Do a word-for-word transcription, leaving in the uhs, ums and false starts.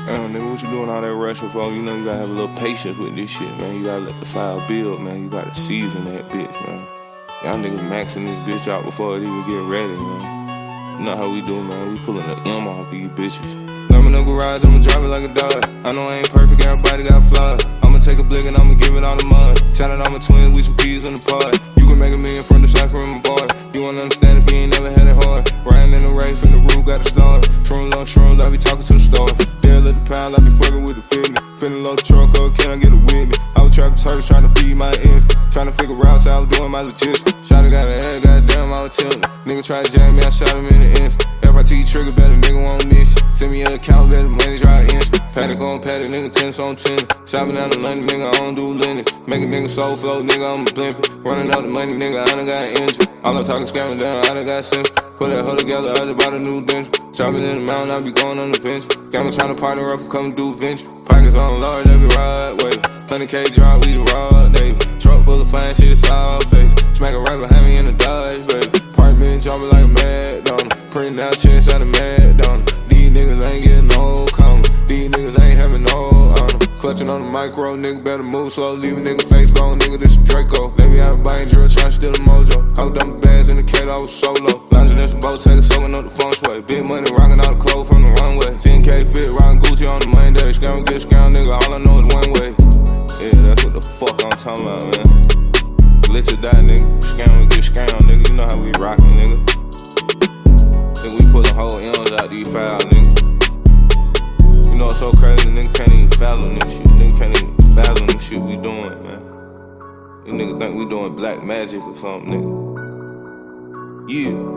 Damn, nigga, what you doing all that rushing for? You know you gotta have a little patience with this shit, man. You gotta let the fire build, man. You gotta season that bitch, man. Y'all niggas maxing this bitch out before it even get ready, man. You know how we do, man. We pulling the M off these bitches. Got me no garage, I'ma drive it like a dog. I know I ain't perfect, everybody got flaws. I'ma take a blick and I'ma give it all the mud. Shout out all my twins, we some peas in the pod. You can make a million from the cypher in my bar. You wanna understand if you ain't never had it hard. Riding in the race, from the roof, got a star. Shroom low, shroom low, be talking to the stars. Dead at the pound, I be fucking with the fitness. Feeling low the truck up, can I get a witness? I was trapping turtles, trying to feed my infant. Trying to figure out how I was doing my logistics. Shawty got a head, goddamn, I was chillin'. Nigga try to jam me, I shot him in the instant. F I T trigger, better nigga won't miss you. Send me an account, better money, try instant. Paddock on paddock, nigga, tennis on tennis. Shopping down to London, nigga, I don't do linen. Make a nigga soul flow, nigga, I'm a blimpin'. Running out the money, nigga, I done got an engine. All I'm talking scamming down, I done got sense. Put that hoe together, I just bought a new bench. Shopping in the mountain, I be going on the bench. Got me tryna partner up and come do venture. Pockets on large, every ride, wait. one hundred K drop, we the raw, David. Truck full of fine shit, it's all fake. Smack it right behind me in the Dodge, baby. Park been jumping like a mad donor. Printing out checks out of mad donor. These niggas ain't getting no comma. These niggas ain't having no honor. Clutching on the micro, nigga better move slow. Leave a nigga face gone, nigga, this is Draco. Let me out buying drill, trying to steal a mojo. I was dumping bags in the K, I was solo. Lounging in some boats, taking soaking up the feng shui. Big money, rocking all the clothes from the runway. ten K fit, riding Gucci on the Monday. Scout, get scout, nigga, all I know is one way. Yeah, that's what the fuck I'm talking about, man. Let you die, nigga. Scout, get scout, nigga. You know how we rockin', nigga. Think we pullin' whole M's out these files, nigga. You know what's so crazy? Nigga can't even fathom this shit. Nigga can't even fathom the shit we doing, man. These niggas think we doing black magic or something, nigga. Yeah.